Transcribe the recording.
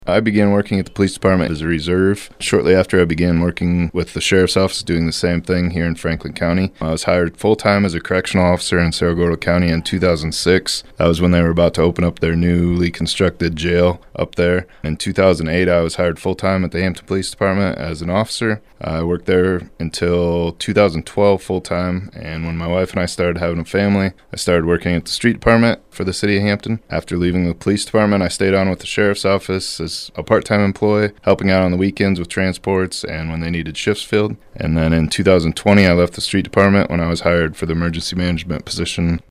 I began working at the police department as a reserve. Shortly after I began working with the sheriff's office doing the same thing here in Franklin County. I was hired full-time as a correctional officer in Cerro Gordo County in 2006. That was when they were about to open up their newly constructed jail up there. In 2008, I was hired full-time at the Hampton Police Department as an officer. I worked there until 2012 full-time, and when my wife and I started having a family, I started working at the street department for the city of Hampton. After leaving the police department, I stayed on with the sheriff's office as a part-time employee, helping out on the weekends with transports and when they needed shifts filled. And then in 2020, I left the street department when I was hired for the emergency management position